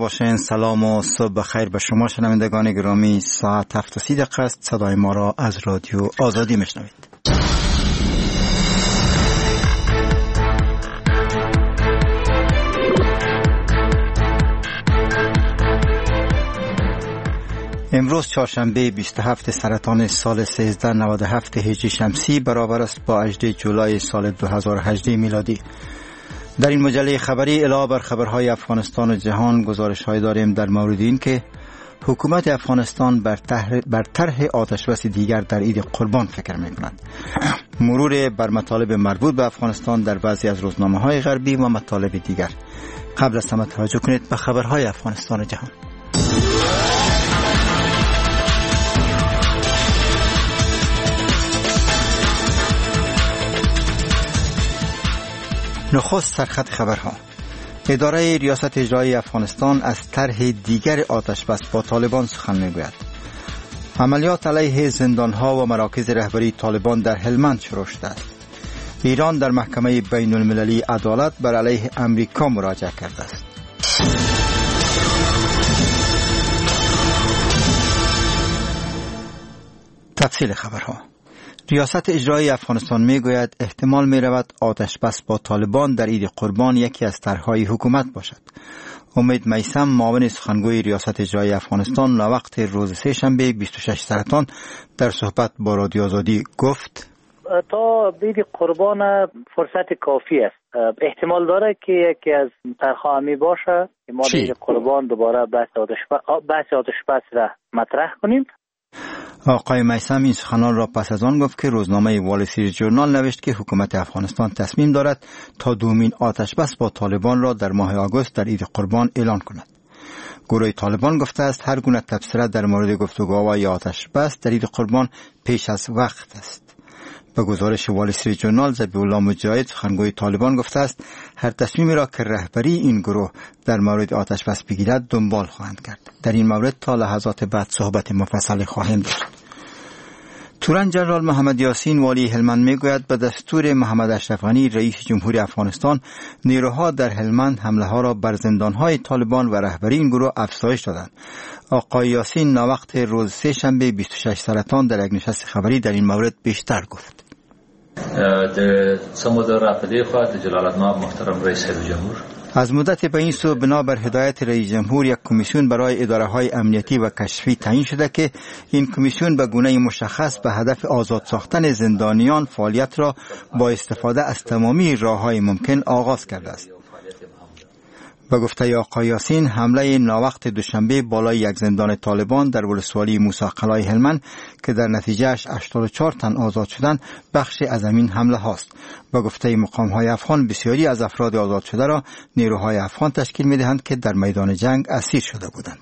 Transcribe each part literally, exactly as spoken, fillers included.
باشین. سلام و صبح بخیر به شما شنوندگان گرامی. ساعت هفت و سی دقیقه است. صدای ما را از رادیو آزادی میشنوید. امروز چهارشنبه بیست و هفتم سرطان سال سیزده نود و هفت هجری شمسی برابر است با هجدهم جولای سال دو هزار و هجده میلادی. در این مجله خبری علاوه بر خبرهای افغانستان و جهان گزارش‌های داریم در مورد این که حکومت افغانستان بر طرح بر طرح آتشبس دیگر در عید قربان فکر می‌کند. مرور بر مطالب مربوط به افغانستان در بعضی از روزنامه‌های غربی و مطالب دیگر. قبل از همه توجه کنید به خبرهای افغانستان و جهان. نخست سرخط خبرها. اداره ریاست اجرایی افغانستان از طرح دیگر آتشبس با طالبان سخن میگوید. عملیات علیه زندانها و مراکز رهبری طالبان در هلمند شروع شده است. ایران در محکمه بین المللی عدالت بر علیه امریکا مراجعه کرده است. تفصیل خبرها. ریاست اجرایی افغانستان میگوید احتمال میرود آتشبس با طالبان در عید قربان یکی از طرح‌های حکومت باشد. امید میثم معاون سخنگوی ریاست اجرایی افغانستان ناوقت روز سه شنبه بیست و شش سرطان در صحبت با رادیو آزادی گفت تا عید قربان فرصت کافی است. احتمال داره که یکی از طرح‌ها می باشه که ما در عید قربان دوباره بحث آتشبس بحث آتشبس را مطرح کنیم. آقای میثم این سخنان را پس از آن گفت که روزنامه وال استریت ژورنال نوشت که حکومت افغانستان تصمیم دارد تا دومین آتشبس با طالبان را در ماه آگوست در عید قربان اعلان کند. گروه طالبان گفته است هر گونه تبصره در مورد گفتگوها یا آتشبس در عید قربان پیش از وقت است. به گزارش وال استریت ژورنال ذبیح الله مجاهد سخنگوی طالبان گفته است هر تصمیمی را که رهبری این گروه در مورد آتشبس بگیرد دنبال خواهند کرد. در این مورد تا لحظات بعد صحبت مفصلی خواهیم داشت. تورن جنرال محمد یاسین والی هلمند میگوید به دستور محمد اشرف غنی رئیس جمهوری افغانستان نیروها در هلمند حمله ها را بر زندانهای طالبان و رهبری این گروه افزایش دادند. آقای یاسین ناوقت روز سه شنبه بیست و شش سرطان در یک نشست خبری در این مورد بیشتر گفت. در سمود رابطه خواهد جلالت مآب محترم رئیس جمهور از مدت به این سو بنا بر هدایت رئیس جمهور یک کمیسیون برای اداره های امنیتی و کشفی تعیین شده که این کمیسیون به گونه مشخص به هدف آزاد ساختن زندانیان فعالیت را با استفاده از تمامی راه‌های ممکن آغاز کرده است. به گفته آقای یاسین حمله ناوقت دوشنبه بالای یک زندان طالبان در ولسوالی موسی قلعه هلمند که در نتیجهش هشتاد و چهار تن آزاد شدند بخشی از همین حمله هاست. به گفته مقام‌های افغان بسیاری از افراد آزاد شده را نیروهای افغان تشکیل می‌دهند که در میدان جنگ اسیر شده بودند.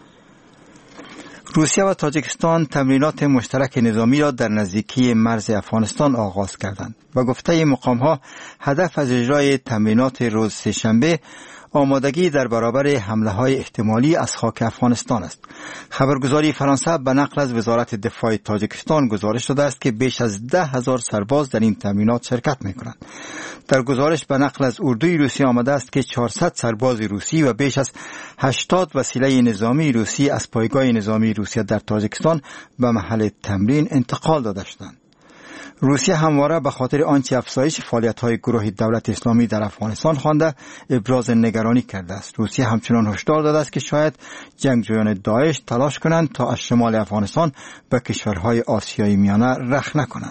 روسیه و تاجیکستان تمرینات مشترک نظامی را در نزدیکی مرز افغانستان آغاز کردند. به گفته مقام‌ها هدف از اجرای تمرینات روز سه‌شنبه آمادگی در برابر حمله های احتمالی از خاک افغانستان است. خبرگزاری فرانسه به نقل از وزارت دفاع تاجیکستان گزارش داده است که بیش از ده هزار سرباز در این تمرینات شرکت می کنند. در گزارش به نقل از اردوی روسی آمده است که چهارصد سرباز روسی و بیش از هشتاد وسیله نظامی روسی از پایگاه نظامی روسیه در تاجیکستان به محل تمرین انتقال داده شدند. روسیه همواره به خاطر آنچه افزایش فعالیت‌های گروه دولت اسلامی در افغانستان خوانده ابراز نگرانی کرده است. روسیه همچنان هشدار داده است که شاید جنگجویان داعش تلاش کنند تا از شمال افغانستان به کشورهای آسیای میانه رخ نکنند.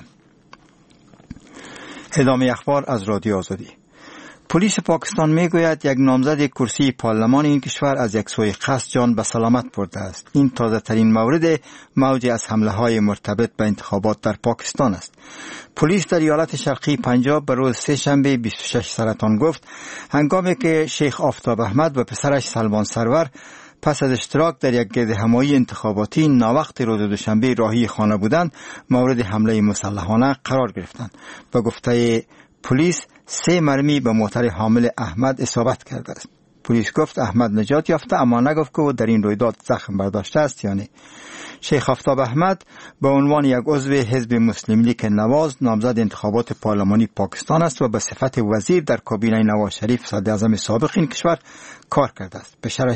ادامه اخبار از رادیو آزادی. پلیس پاکستان میگوید یک نامزد کرسی پارلمان این کشور از یک سوی قصد جان به سلامت برده است. این تازه ترین مورد موج از حمله های مرتبط به انتخابات در پاکستان است. پلیس در ایالت شرقی پنجاب به روز سه شنبه بیست و شش سرطان گفت هنگامی که شیخ آفتاب احمد و پسرش سلمان سرور پس از اشتراک در یک گردهمایی انتخاباتی ناوقت روز دوشنبه راهی خانه بودند مورد حمله مسلحانه قرار گرفتند. به گفته پلیس سه مرمی به موتر حامل احمد اصابت کرده است. پلیس گفت احمد نجات یافته اما نگفت که او در این رویداد زخم برداشته است یا نه. شیخ آفتاب احمد به عنوان یک عضو حزب مسلم لیگ نواز نامزد انتخابات پارلمانی پاکستان است و به صفت وزیر در کابینه نواز شریف صدر اعظم سابق این کشور کار کرده است.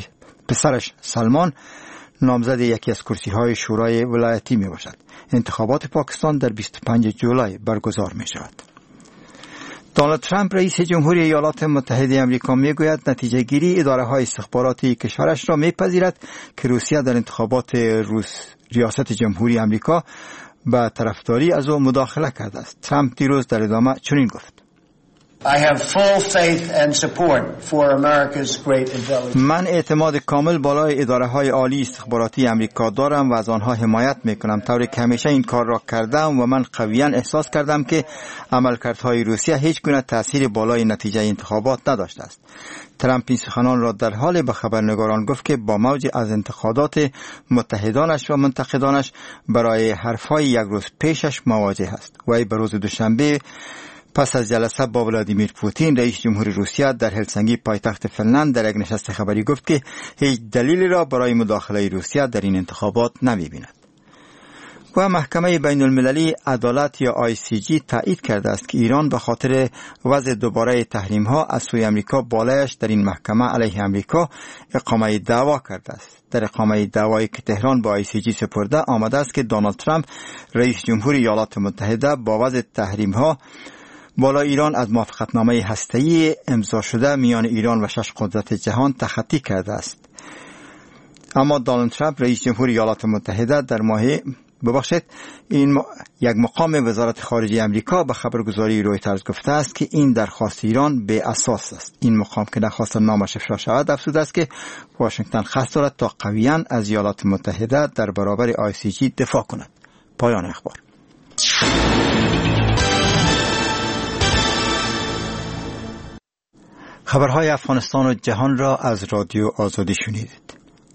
پسرش سلمان نامزد یکی از کرسی‌های شورای ولایتی می باشد. انتخابات پاکستان در بیست و پنجم جولای برگزار می شود. دونالد ترامپ رئیس جمهوری ایالات متحده آمریکا می گوید نتیجه گیری اداره های استخباراتی کشورش را می پذیرد که روسیه در انتخابات روس ریاست جمهوری آمریکا به طرفداری از او مداخله کرده است. ترامپ دیروز در ادامه چنین گفت: I have full faith and support for America's great intelligence. من اعتماد کامل بالای اداره‌های عالی استخباراتی آمریکا دارم و از آنها حمایت می‌کنم، طوری که همیشه این کار را کردم و من قویاً احساس کردم که عملکردهای روسیه هیچ گونه تأثیر بالای نتیجه انتخابات نداشته است. ترامپ این سخنان را در حال به خبرنگاران گفت که با موج از انتقادات متحدانش و منتقدانش برای حرف‌های یک روز پیشش مواجه است. وی به روز دوشنبه پس از جلسه با ولادیمیر پوتین رئیس جمهوری روسیه در هلسینکی پایتخت فنلند در یک نشست خبری گفت که هیچ دلیلی را برای مداخله روسیه در این انتخابات نمی‌بیند. و محکمه بین المللی عدالت یا آی سی جی تایید کرده است که ایران به خاطر وضع دوباره تحریم ها از سوی آمریکا بالایش در این محکمه علیه آمریکا اقامه دعوا کرده است. در اقامه دعوایی که تهران با آی سی جی سپرده آمده است که دونالد ترامپ رئیس جمهوری ایالات متحده با وضع تحریم ها بالا ایران از موافقتنامه هسته‌ای امضا شده میان ایران و شش قدرت جهان تخطی کرده است. اما دونالد ترامپ رئیس جمهوری ایالات متحده در ماه ببخشید این م... یک مقام وزارت خارجه آمریکا به خبرگزاری رویترز گفته است که این درخواست ایران بی اساس است. این مقام که درخواست نامش افشا شود افزوده است که واشنگتن قصد دارد تا قویاً از ایالات متحده در برابر آی سی جی دفاع کند. پایان اخبار. خبرهای افغانستان و جهان را از رادیو آزادی شنیدید.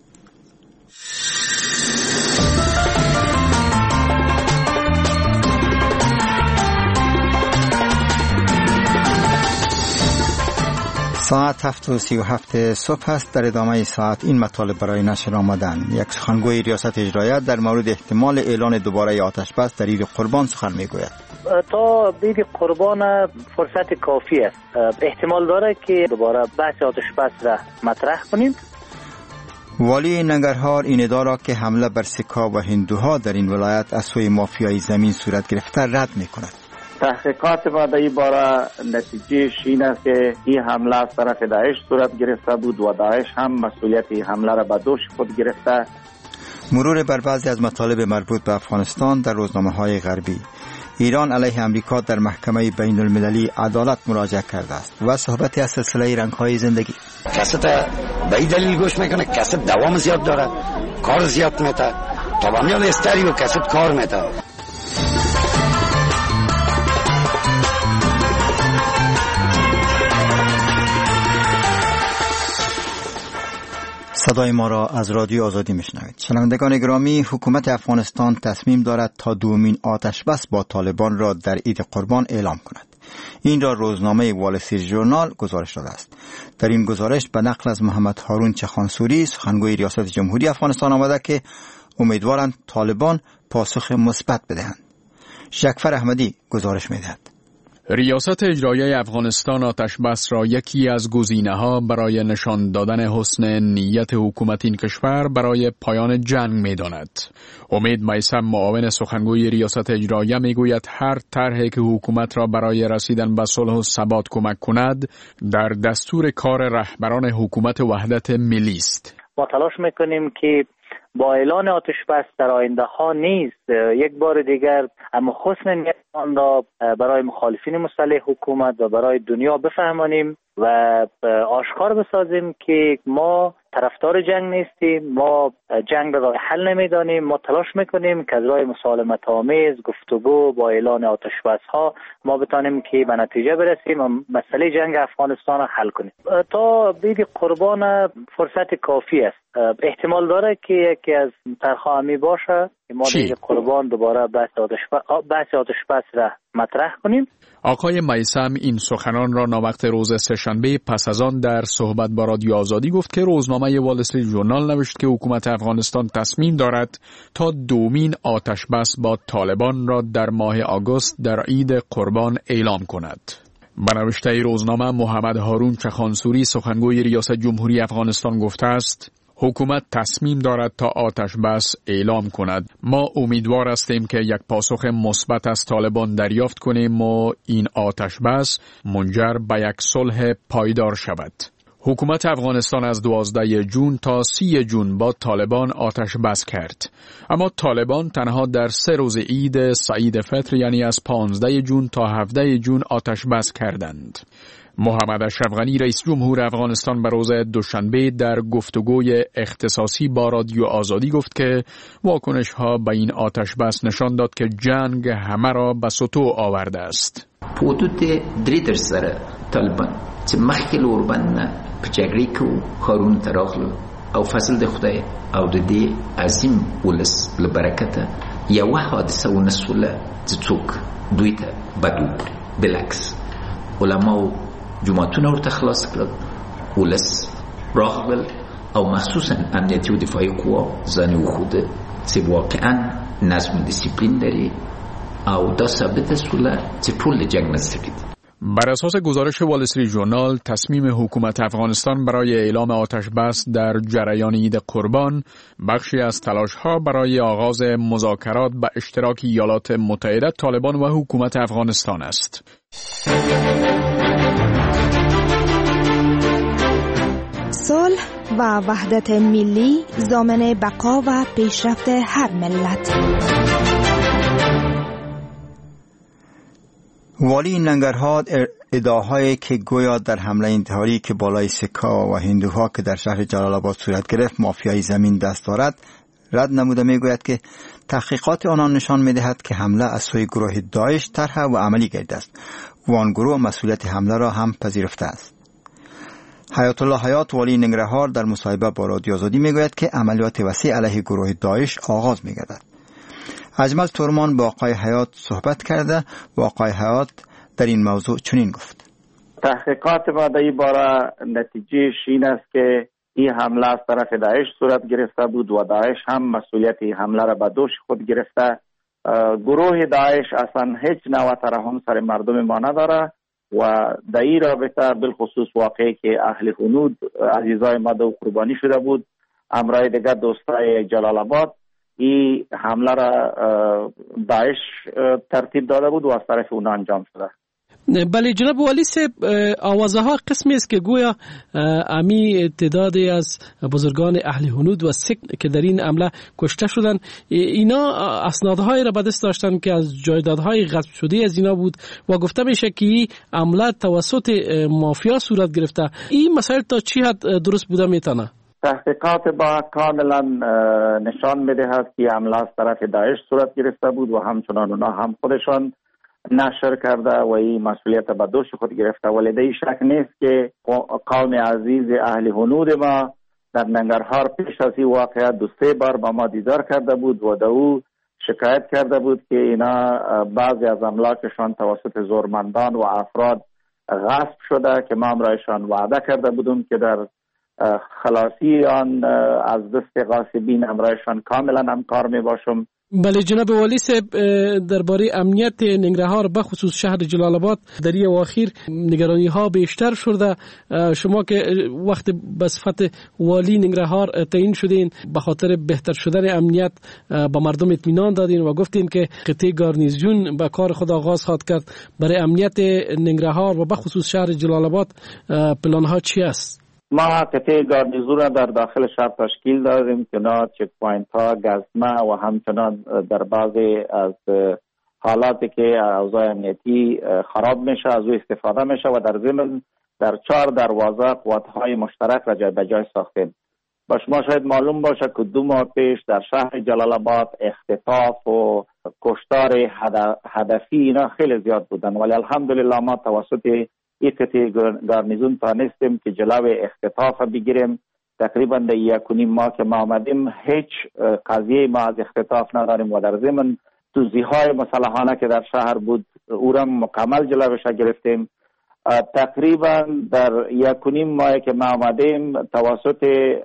ساعت هفت و سی و هفت صبح است. در ادامه ساعت این مطالب برای نشر آمدن. یک سخنگوی ریاست اجراییه در مورد احتمال اعلان دوباره آتش بس در عید قربان سخن میگوید. تا عید قربان فرصت کافی است. احتمال داره که دوباره بحث آتش بس را مطرح کنیم. والی ننگرهار این ادعا را که حمله بر سکا و هندوها در این ولایت از سوی مافیای زمین صورت گرفته رد میکند. تحقیقات ما در این باره نتیجه این است که این حمله از طرف داعش صورت گرفته بود و داعش هم مسئولیت این حمله را به دوش خود گرفته. مرور بر بعضی از مطالب مربوط به افغانستان در روزنامه‌های غربی. ایران علیه امریکا در محکمه بین المللی عدالت مراجعه کرده است و صحبت از سلسله رنگ‌های زندگی. کست به این دلیل گوش میکنه کست دوام زیاد داره، کار زیاد میته، طبعاً استریو کست کار میته. صدای ما را از رادیو آزادی میشنوید. شنوندگان گرامی، حکومت افغانستان تصمیم دارد تا دومین آتش بس با طالبان را در عید قربان اعلام کند. این را روزنامه وال استریت ژورنال گزارش داده است. در این گزارش به نقل از محمد هارون چخانسوری سخنگوی ریاست جمهوری افغانستان آمده که امیدوارند طالبان پاسخ مثبت بدهند. شکفر احمدی گزارش میدهد. ریاست اجرایی افغانستان آتش بس را یکی از گزینه‌ها برای نشان دادن حسن نیت حکومت این کشور برای پایان جنگ می‌داند. امید میثم معاون سخنگوی ریاست اجرایی می‌گوید هر طرحی که حکومت را برای رسیدن به صلح و ثبات کمک کند در دستور کار رهبران حکومت وحدت ملی است. ما تلاش می‌کنیم که با اعلان آتش بس در آینده ها نیز یک بار دیگر اما حسن نیت آن را برای مخالفین مسلح حکومت و برای دنیا بفهمانیم و آشکار بسازیم که ما طرفدار جنگ نیستیم، ما جنگ را راه حل نمیدانیم، ما تلاش میکنیم که از راه مسالمت آمیز گفتگو با اعلان آتش بس ها ما بتانیم که به نتیجه برسیم و مسئله جنگ افغانستان را حل کنیم. تا عید قربان فرصت کافی است. احتمال داره که یکی از طرح‌ها می باشه که ما عید قربان دوباره بحث آتش بحث آتش بس را مطرح کنیم. آقای میثم این سخنان را ناوقت روز سه‌شنبه پس از آن در صحبت با رادیو آزادی گفت که روزنامه وال استریت ژورنال نوشت که حکومت افغانستان تصمیم دارد تا دومین آتش بس با طالبان را در ماه آگوست در عید قربان اعلام کند. به نوشته روزنامه محمد هارون چخانسوری سخنگوی ریاست جمهوری افغانستان گفته است: حکومت تصمیم دارد تا آتش بس اعلام کند. ما امیدوار هستیم که یک پاسخ مثبت از طالبان دریافت کنیم و این آتش بس منجر به یک صلح پایدار شود. حکومت افغانستان از دوازده جون تا سی جون با طالبان آتش بس کرد. اما طالبان تنها در سه روز عید سعید فطر یعنی از پانزده جون تا هفده جون آتش بس کردند. محمد اشرف غنی رئیس جمهور افغانستان به روز دوشنبه در گفتگوی اختصاصی با رادیو آزادی گفت که واکنش ها به این آتش بس نشان داد که جنگ همه را به سطوح آورده است. حدود درې در سره طالبان چې مخکې لور باندې په جګړې کې کارونه تراغلو او فضل د خدای او د دې عظیم ولس له برکته یوه حادثه ونسوله چې څوک دوی ته بد وکړي. بالعکس علماو جماعتونه ورته خلاص کړل، ولس راغلل او مخصوصا امنیتي و دفاعي قوا ځان وښوده چې واقعا نظم و دیسیپلین لري او دا ثابت سوله چې ټول جنگ نستړي. بر اساس گزارش وال استریت ژورنال، تصمیم حکومت افغانستان برای اعلام آتش بس در جریان عید قربان بخشی از تلاش‌ها برای آغاز مذاکرات به اشتراک ایالات متحده، طالبان و حکومت افغانستان است. صلح و وحدت ملی ضامن بقا و پیشرفت هر ملت. والی ننگرهار ادعاهایی که گویا در حمله انتحاری که بالای سکا و هندوها که در شهر جلال آباد صورت گرفت مافیای زمین دست دارد رد نموده میگوید که تحقیقات آنان نشان میدهد که حمله از سوی گروه داعش طرح و عملی گردیده است و آن گروه مسئولیت حمله را هم پذیرفته است. حیات الله حیات والی ننگرهار در مصاحبه با رادیو آزادی میگوید که عملیات وسیع علیه گروه داعش آغاز میگردد. اجمل تورمان با آقای حیات صحبت کرده و آقای حیات در این موضوع چنین گفت: تحقیقات ما در این باره نتیجه این است که این حمله از طرف داعش صورت گرفته بود و داعش هم مسئولیت حمله را به دوش خود گرفته. گروه داعش اصلا هیچ نوع ترحم سر مردم ما نداره و در این رابطه بالخصوص واقعی که اهل هنود عزیزای ما دو قربانی شده بود، امرای دیگر دوستای جلال آباد، این حمله را داعش ترتیب داده بود و از طرف اونا انجام شده. بله جناب والی صاحب، آوازه ها قسمی است که گویا امی تعدادی از بزرگان اهل هنود و سک که در این حمله کشته شدن، اینا اسنادهایی را به دست داشتن که از جایدادهای غصب شده از اینا بود و گفته میشه که این حمله توسط مافیا صورت گرفته. این مسائل تا چی حد درست بوده میتونه؟ تحقیقات با کاملا نشان میدهد که حمله از طرف داعش صورت گرفته بود و همچنان اونا هم خودشان نشر کرده و این مسئولیت به دوش خود گرفته. ولی در این شک نیست که قوم عزیز اهل هنود ما در ننگرهار پیش از این واقعه دو سه بار با ما دیدار کرده بود و در او شکایت کرده بود که اینا بعضی از املاکشان توسط زورمندان و افراد غصب شده که ما امرایشان وعده کرده بودیم که در خلاصی آن از دست غاصبین امرایشان کاملا همکار می باشم. بله جناب والی صاحب، درباره امنیت ننگرهار به خصوص شهر جلال آباد در این اواخر نگرانی ها بیشتر شده. شما که وقت به صفت والی ننگرهار تعیین شدین به خاطر بهتر شدن امنیت به مردم اطمینان دادین و گفتین که قطعه گارنیزیون به کار خود آغاز خواهد کرد. برای امنیت ننگرهار و به خصوص شهر جلال آباد پلان ها چی است؟ ما قطعه گارنیزون را در داخل شهر تشکیل دادیم که نا چک پوینت ها، گزمه و همچنان در بعضی از حالاتی که اوضاع امنیتی خراب میشه از او استفاده میشه و در ضمن در چهار دروازه قوت‌های مشترک را جای به جای ساختیم. با شما شاید معلوم باشه که دو ماه پیش در شهر جلال آباد اختطاف و کشتار هدفی اینا خیلی زیاد بودن، ولی الحمدلله ما توسط یک قطعه گارنیزون تانستیم که جلوی اختطاف بگیریم. تقریبا در یک و نیم ماه که ما آمدیم هیچ قضیه ما از اختطاف نداریم و در ضمن توزیع‌های مسلحانه که در شهر بود او را مکمل جلوش گرفتیم. تقریبا در یک و نیم ماه که ما آمدیم توسط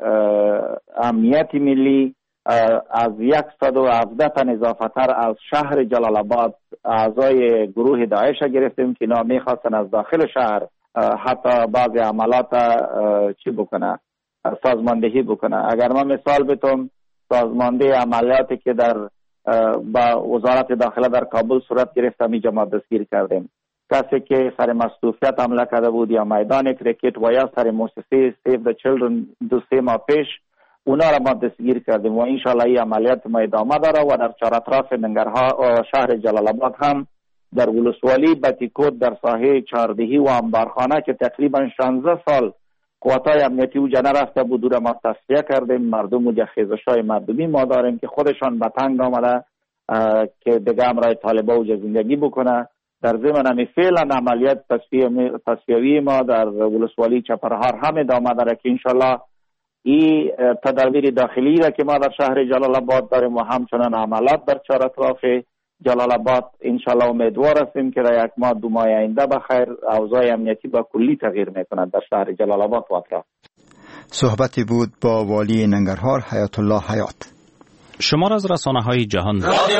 امنیت ملی از صد و هفده تن اضافتر از شهر جلال آباد اعضای گروه داعش گرفتیم که اینا میخواستن از داخل شهر حتی بعضی عملات چی بکنه سازماندهی بکنه. اگر من مثال بتونم، سازمانده عملیاتی که در با وزارت داخله در کابل صورت گرفت اینجا ما دستگیر کردیم. کسی که سر مصروفیت حمله کرده بود یا میدان کرکت و یا سر مؤسسه سیو د چیلدرن دو سه ماه پیش، اونا را ما دستگیر کردیم و انشالله این عملیات ما ادامه داره و در چهار اطراف ننگرهار و شهر جلال آباد هم در ولسوالی بتیکوت در ساحه چهاردهی و انبارخانه که تقریبا شانزده سال قواتای امنیتی او جنه رفته بود، دور ما تصفیه کردیم. مردم و خیزشای مردمی ما داریم که خودشان به تنگ آمده که دیگه امرای طالبا او زندگی بکنه. در ضمن همی فعلا عملیات تصفیوی ما در ولسوالی چپرهار هم ادامه داره که انشالله این تدابیر داخلی را که ما در شهر جلال آباد داریم و همچنان عملات در چهار اطراف جلال آباد انشالله امیدوار هستیم که در یک ماه دو ماه آینده بخیر اوضاع امنیتی با کلی تغییر میکند در شهر جلال آباد و اطراف. صحبتی بود با والی ننگرهار حیات الله حیات. شمار از رسانه‌های جهان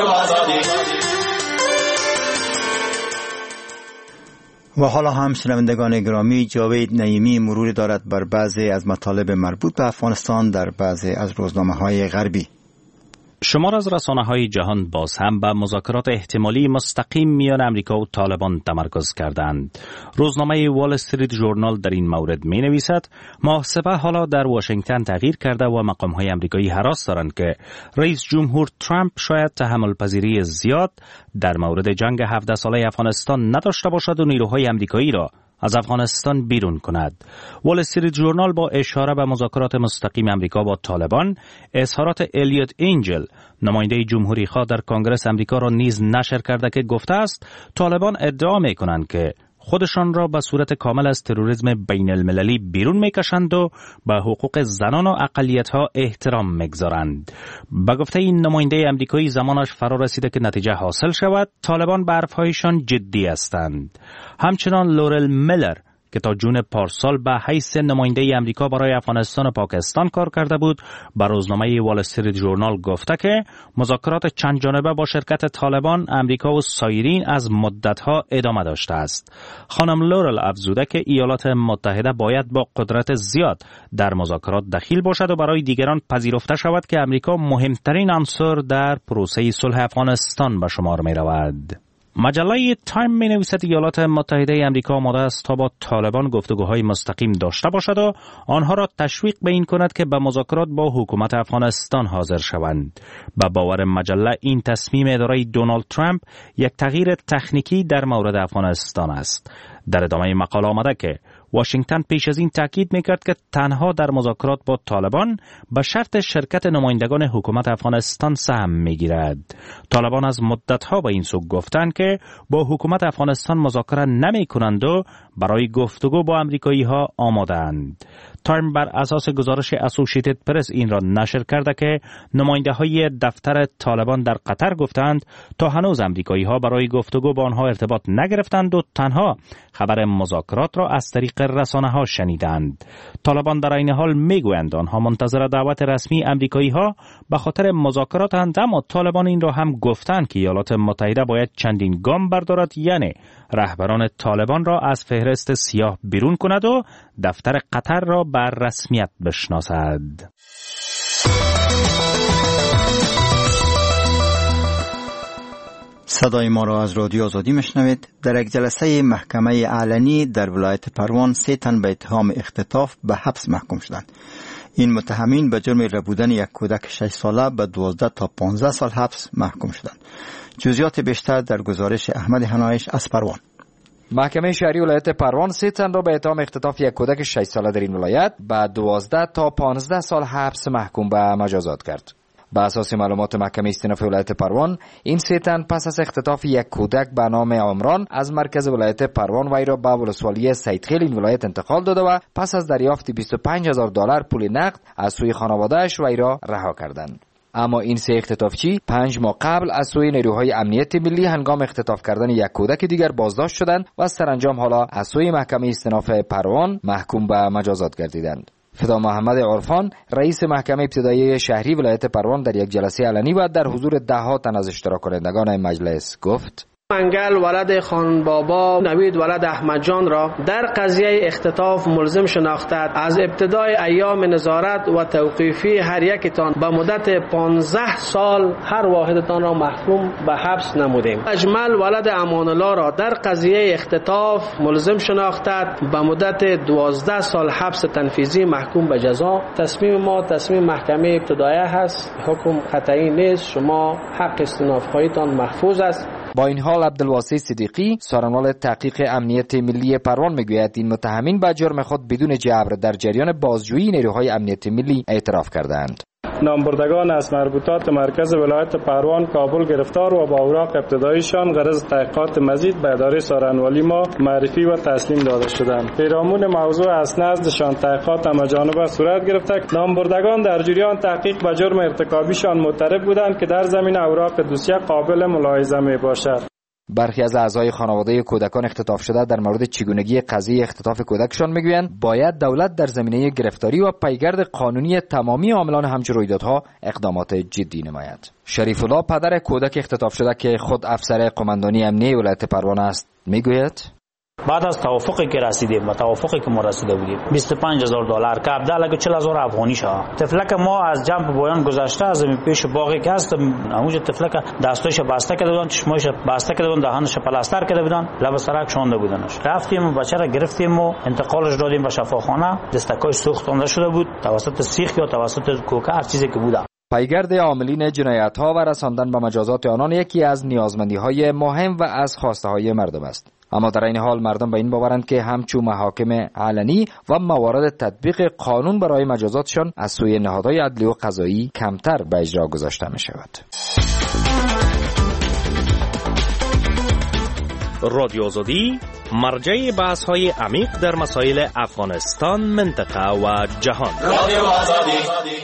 و حالا هم شنوندگان گرامی، جاوید نعیمی مروری دارد بر بعضی از مطالب مربوط به افغانستان در بعضی از روزنامه‌های غربی. شمار از رسانه‌های جهان باز هم به مذاکرات احتمالی مستقیم میان امریکا و طالبان تمرکز کردند. روزنامه وال استریت ژورنال در این مورد می‌نویسد محاسبه حالا در واشنگتن تغییر کرده و مقام‌های آمریکایی هراس دارند که رئیس جمهور ترامپ شاید تحمل پذیری زیاد در مورد جنگ هفده ساله افغانستان نداشته باشد و نیروهای آمریکایی را از افغانستان بیرون کند. وال استریت ژورنال با اشاره به مذاکرات مستقیم امریکا با طالبان، اظهارات الیوت اینجل نماینده جمهوری خواه در کنگره امریکا را نیز نشر کرده که گفته است طالبان ادعا می‌کنند که خودشان را به صورت کامل از تروریسم بین المللی بیرون میکشند و به حقوق زنان و اقلیت‌ها احترام میگذارند. به گفته این نماینده امریکایی زمانش فرا رسیده که نتیجه حاصل شود. طالبان به حرف‌هایشان جدی هستند. همچنان لورل میلر که تا جون پارسال به حیث نماینده امریکا برای افغانستان و پاکستان کار کرده بود، به روزنامه وال استریت ژورنال گفته که مذاکرات چند جانبه با شرکت طالبان، امریکا و سایرین از مدت‌ها ادامه داشته است. خانم لورل افزوده که ایالات متحده باید با قدرت زیاد در مذاکرات دخیل باشد و برای دیگران پذیرفته شود که امریکا مهمترین عنصر در پروسه صلح افغانستان به شمار می‌رود. مجله تایم می نویسد ایالات متحده امریکا آماده است تا با طالبان گفتگوهای مستقیم داشته باشد و آنها را تشویق به این کند که به مذاکرات با حکومت افغانستان حاضر شوند. به باور مجله این تصمیم اداره دونالد ترامپ یک تغییر تکنیکی در مورد افغانستان است. در ادامه مقاله آمده که واشنگتن پیش از این تاکید میکرد که تنها در مذاکرات با طالبان به شرط شرکت نمایندگان حکومت افغانستان سهم میگیرد. طالبان از مدتها به این سو گفتند که با حکومت افغانستان مذاکره نمی کنند و برای گفتگو با امریکایی ها آمادند. تایم بر اساس گزارش اسوسییتد پرس این را نشر کرده که نماینده های دفتر طالبان در قطر گفتند تا هنوز امریکایی ها برای گفتگو با آنها ارتباط نگرفتند و تنها خبر مذاکرات را از طریق رسانه ها شنیدند. طالبان در این حال میگویند آنها منتظر دعوت رسمی امریکایی ها به خاطر مذاکراتند، اما طالبان این را هم گفتند که ایالات متحده باید چندین گام بردارد، یعنی رهبران طالبان را از فهرست سیاه بیرون کند و دفتر قطر را بر رسمیت بشناسد. صدای ما را از رادیو آزادی میشنوید. در یک جلسه محکمه علنی در ولایت پروان سه تن به اتهام اختطاف به حبس محکوم شدند. این متهمین به جرم ربودن یک کودک شش ساله به دوازده تا پانزده سال حبس محکوم شدند. جزئیات بیشتر در گزارش احمد حنایش از پروان. محکمه شهری ولایت پروان سه تن را به اتهام اختطاف یک کودک شش ساله در این ولایت به دوازده تا پانزده سال حبس محکوم به مجازات کرد. به اساس معلومات محکمه استیناف ولایت پروان، این سه تن پس از اختطاف یک کودک به نام عمران از مرکز ولایت پروان وی را به ولسوالی سیدخیل این ولایت انتقال داده و پس از دریافت بیست و پنج هزار دلار پول نقد از سوی خانواده‌اش وی را رها کردند. اما این سه اختطافچی پنج ماه قبل از سوی نیروهای امنیت ملی هنگام اختطاف کردن یک کودک دیگر بازداشت شدند و سرانجام حالا از سوی محکمه استیناف پروان محکوم به مجازات گردیدند. فدا محمد عرفان رئیس محکمه ابتدایی شهری ولایت پروان در یک جلسه علنی و در حضور ده ها تن از اشتراک کنندگان مجلس گفت: منگل ولد خان بابا نوید ولد احمد جان را در قضیه اختطاف ملزم شناخته از ابتدای ایام نظارت و توقیفی هر یکتان به مدت پانزده سال هر واحدتان را محکوم به حبس نمودیم. اجمل ولد امان الله را در قضیه اختطاف ملزم شناخته به مدت دوازده سال حبس تنفیذی محکوم به جزا. تصمیم ما تصمیم محکمه ابتدایه هست، حکم خطایی نیست، شما حق استئناف خواهیتان محفوظ است. با این حال عبدالواسع صدیقی سخنگوی تحقیق امنیت ملی پروان میگوید این متهمین به جرم خود بدون جبر در جریان بازجویی نیروهای امنیت ملی اعتراف کردند. نامبردگان از مربوطات مرکز ولایت پروان کابل گرفتار و با اوراق ابتداییشان غرض تحقیقات مزید به اداره سارنوالی ما معرفی و تسلیم داده شدند. پیرامون موضوع از نزدشان تحقیقات همه‌جانبه صورت گرفته. نامبردگان در جریان تحقیق به جرم ارتکابیشان معترف بودند که در زمین اوراق دوسیه قابل ملاحظه می باشد. برخی از اعضای خانواده کودکان اختطاف شده در مورد چگونگی قضیه اختطاف کودکشان میگویند باید دولت در زمینه گرفتاری و پیگرد قانونی تمامی عاملان همچون رویدادها اقدامات جدی نماید. شریف الله پدر کودک اختطاف شده که خود افسر قماندانی امنیه ولایت پروان است میگوید بعد از توافقی که رسیدیم و توافقی که ما رسیده بودیم بیست و پنج هزار دلار که عبدالله چهل هزار افغانی شاه تفلک ما از جنب بویان گذشته از این پیش باقی که هست اونجا تفلک دستایش بسته کرده بودن، چشمایش بسته کرده بودن، دهانش پلاستر کرده بودن، لب سرک شونده بودنش. رفتیم بچه را گرفتیم و انتقالش دادیم به شفاخانه. دستکاش سوختانده شده بود توسط سیخ یا توسط کوکه هر چیزی که بوده. پیگرد عاملین جنایت‌ها و رساندن به مجازات آنان یکی از نیازمندی‌های مهم و از خواسته‌های مردم است. اما در این حال مردم به این باورند که همچون محاکم علنی و موارد تطبیق قانون برای مجازاتشان از سوی نهادهای عدلی و قضایی کمتر به اجرا گذاشته می شود. رادیو آزادی مرجع بحث های عمیق در مسائل افغانستان، منطقه و جهان. رادیو آزادی.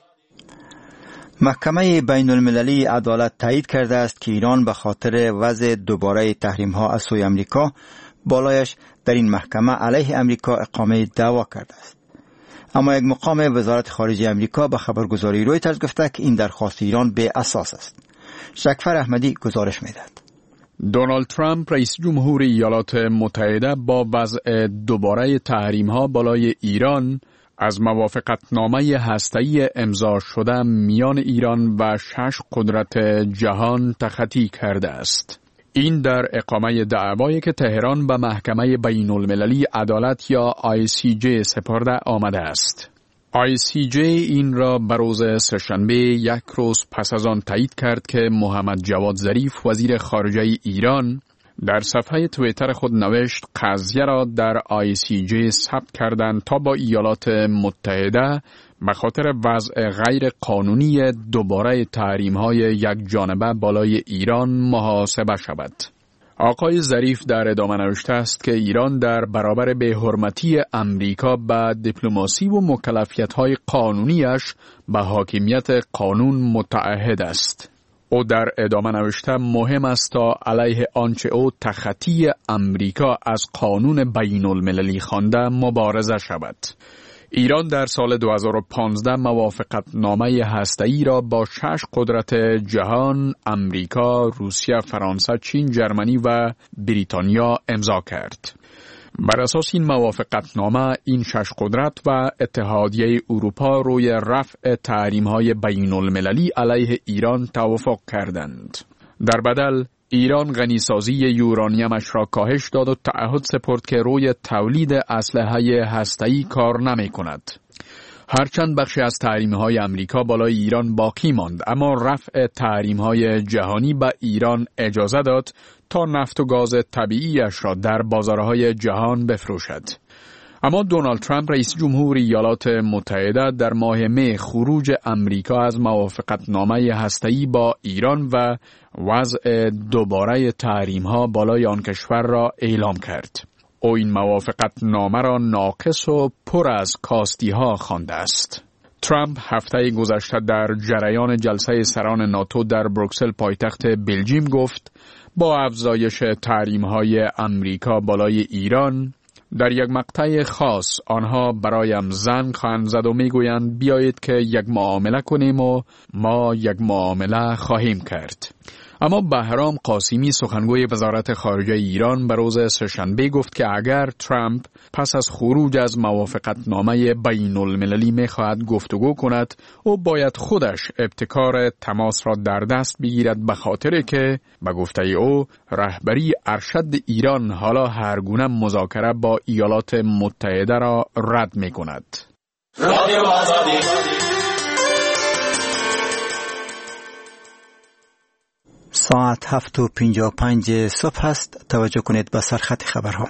محکمه بین المللی عدالت تایید کرده است که ایران به خاطر وضع دوباره تحریم ها از سوی امریکا بالایش در این محکمه علیه امریکا اقامه دعوا کرده است. اما یک مقام وزارت خارجه امریکا به خبرگزاری رویترز گفته که این درخواست ایران به اساس است. شکفر احمدی گزارش می‌دهد. دونالد ترامپ رئیس جمهور ایالات متحده با وضع دوباره تحریم ها بالای ایران از موافقتنامه هسته‌ای امضا شده میان ایران و شش قدرت جهان تخطی کرده است. این در اقامه دعوایی که تهران به محکمه بین المللی عدالت یا آی سی جی سپرده آمده است. آی سی جی این را به روز سه‌شنبه یک روز پس از آن تایید کرد که محمد جواد ظریف وزیر خارجه ایران در صفحه توییتر خود نوشت قضیه را در آی سی جی ثبت کردند تا با ایالات متحده به خاطر وضع غیر قانونی دوباره تحریم‌های یک جانبه بالای ایران محاسبه شود. آقای ظریف در ادامه نوشته است که ایران در برابر بی‌حرمتی امریکا به دیپلماسی و مکلفیت‌های قانونیش به حاکمیت قانون متعهد است. او در ادامه نوشته مهم است تا علیه آنچه او تخطی امریکا از قانون بین المللی خوانده مبارزه شود. ایران در سال دو هزار و پانزده موافقتنامه هسته‌ای را با شش قدرت جهان امریکا، روسیه، فرانسه، چین، ژرمنی و بریتانیا امضا کرد. بر اساس این موافقتنامه این شش قدرت و اتحادیه اروپا روی رفع تحریم‌های بین المللی علیه ایران توافق کردند. در بدل ایران غنیسازی یورانیمش را کاهش داد و تعهد سپرد که روی تولید اسلحه هسته‌ای کار نمی‌کند. هرچند بخشی از تحریم‌های امریکا بالای ایران باقی ماند، اما رفع تحریم‌های جهانی به ایران اجازه داد تا نفت و گاز طبیعیش را در بازارهای جهان بفروشد. اما دونالد ترامپ رئیس جمهور ایالات متحده در ماه می خروج امریکا از موافقتنامه هسته‌ای با ایران و وضع دوباره تحریم‌ها بالای آن کشور را اعلام کرد. او این موافقتنامه را ناقص و پر از کاستی‌ها خوانده است. ترامپ هفته گذشته در جریان جلسه سران ناتو در بروکسل پایتخت بلژیم گفت با افزایش تحریم‌های امریکا بالای ایران در یک مقطع خاص آنها برایم زنگ خواهند زد و میگویند بیایید که یک معامله کنیم و ما یک معامله خواهیم کرد. اما بهرام قاسمی سخنگوی وزارت خارجه ایران به روز سه‌شنبه گفت که اگر ترامپ پس از خروج از موافقتنامه بین المللی می‌خواهد گفتگو کند او باید خودش ابتکار تماس را در دست بگیرد، به خاطر که به گفته او رهبری ارشد ایران حالا هر گونه مذاکره با ایالات متحده را رد می‌کند. رادیو آزادی. ساعت هفت و پنجاه و پنج صبح است. توجه کنید به سرخط خبرها.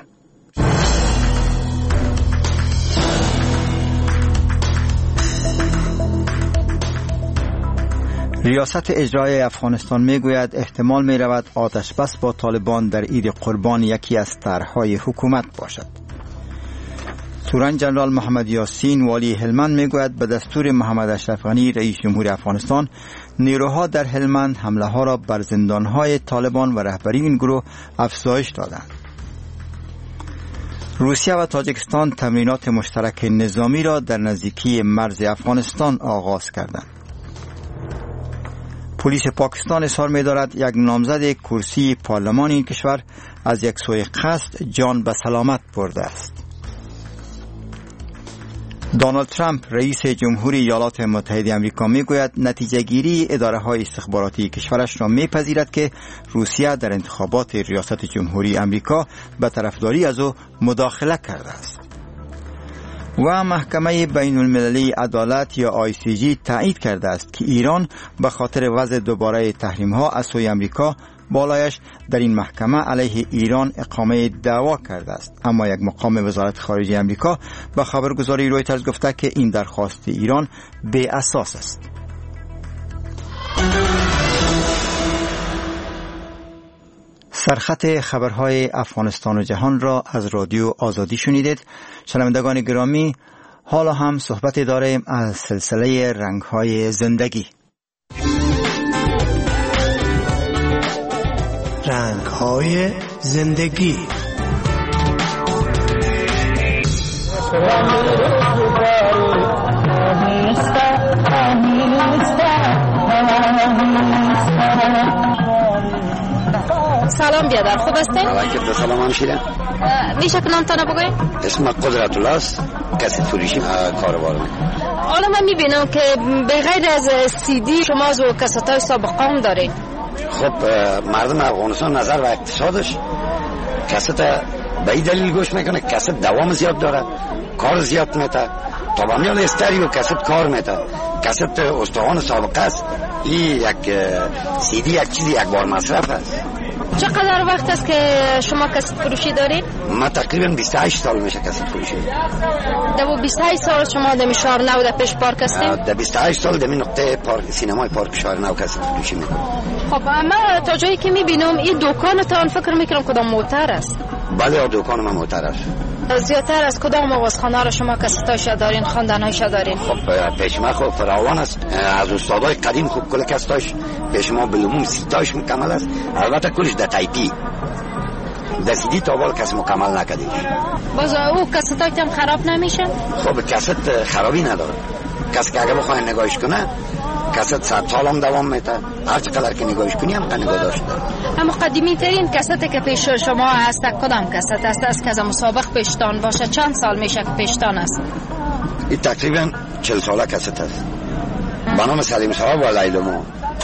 ریاست اجرایی افغانستان میگوید احتمال می رود آتش بس با طالبان در عید قربان یکی از طرح‌های حکومت باشد. تورن جنرال محمد یاسین والی هلمند میگوید به دستور محمد اشرف غنی رئیس جمهوری افغانستان نیروها در هلمند حمله ها را بر زندانهای طالبان و رهبری این گروه افزایش دادند. روسیه و تاجیکستان تمرینات مشترک نظامی را در نزدیکی مرز افغانستان آغاز کردند. پلیس پاکستان اظهار می‌دارد یک نامزد کرسی پارلمان این کشور از یک سوی قصد جان به سلامت برده است. دونالد ترامپ رئیس جمهوری ایالات متحده آمریکا میگوید نتیجه گیری اداره های استخباراتی کشورش را میپذیرد که روسیه در انتخابات ریاست جمهوری آمریکا به طرفداری از او مداخله کرده است. و محکمه بین المللی عدالت یا آی سی جی تایید کرده است که ایران به خاطر وضع دوباره تحریم ها از سوی آمریکا بالایش در این محکمه علیه ایران اقامه دعوا کرده است. اما یک مقام وزارت خارجه آمریکا به خبرگزاری رویترز گفته که این درخواست ایران بی اساس است. سرخط خبرهای افغانستان و جهان را از رادیو آزادی شنیدید. شنوندگان گرامی، حالا هم صحبت داریم از سلسله رنگ‌های زندگی. رنگ‌های زندگی. سلام بیادر، خوب هستین؟ علیکم سلام همشیره. میشه که نامتانو بگوین؟ اسم قدرت الله است، کسی فروشی کاروبار میکنه. حالا من میبینم که به غیر از سی دی شما از کستای سابقه دارین. خب مردم افغانستان نظر و اقتصادش کست به این دلیل گوش میکنه، کست دوام زیاد داره، کار زیاد میته، طبعا استریو کست کار میته، کست استخوان سابقه است. این یک سی دی یک چیزی یک بار مصرف است. چقدر وقت است که شما کست فروشی دارید؟ ما تقریبا بیست و هشت سال میشه کست فروشی. در بیست و هشت سال شما در شهر نو در پیش پارک هستید؟ در بیست و هشت سال در نقطه پارک سینمای پارک شهر نو کست فروشی میکنم. خب من تا جایی که میبینم این دکانتان فکر میکنم کدام موتر است؟ بله دکان ما موتر است. زیادتر از کدام آوازخانه را شما کستایش دارین، خواندنایش دارین؟ خب پیش ما خب فراوان است، از استادای قدیم خوب کل کستایش پیش ما بالعموم سیتایش مکمل است. البته کلش در تایپی در سیدی تا بال کس مکمل نکدیش. باز او کستایت هم خراب نمیشه؟ خب کست خرابی نداره. کس که اگه بخواین نگاهش کنه کست صد سال هم دوام میته، هر چقدر که نگاهش کنی هم نگاه داشته. اما قدیمی ترین کسته که پیش شما هست کدام کست است؟ از که از مسابق پیشتان باشه چند سال میشه که پیشتان است؟ این تقریبا چل ساله کست است با نام سلیم صاحب و لیلومو.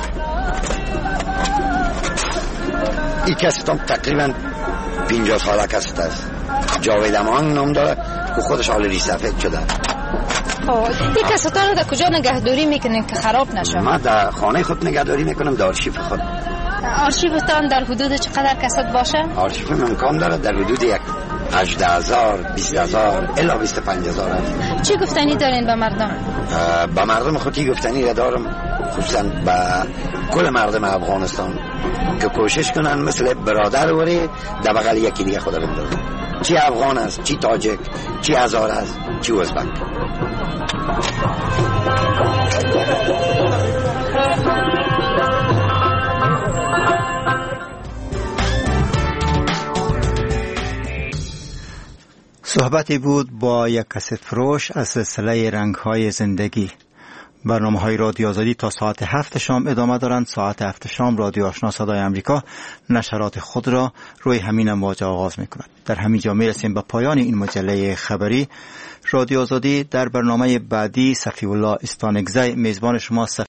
این کست هم تقریبا پنجاه ساله کست است. جاوید امانگ نام داره که خودش آلری سفید شده. این کستان رو در کجا نگهداری میکنین که خراب نشه؟ ما در خانه خود نگهداری میکنم، در آرشیف خود. آرشیفتان در حدود چقدر کست باشه؟ آرشیف امکان داره در حدود یک هجده هزار، بیست هزار الا بیست و پنج هزار هست. چی گفتنی دارین به مردم؟ به مردم خودی گفتنی دارم، خصوصا به کل مردم افغانستان که کوشش کنن مثل برادر وری در بغل یکی دیگه خدا بندازن. چی افغان است، چی تاجک، چی هزار است، چی ازبک. صحبتی بود با یک کست فروش از سلسله رنگ‌های زندگی. برنامه های رادیو آزادی تا ساعت هفت شام ادامه دارند. ساعت هفت شام رادیو آشنا صدای امریکا نشرات خود را روی همین امواج آغاز می کند. در همین جا می رسیم به پایان این مجله خبری رادیو آزادی. در برنامه بعدی صفی الله استانگزی میزبان شما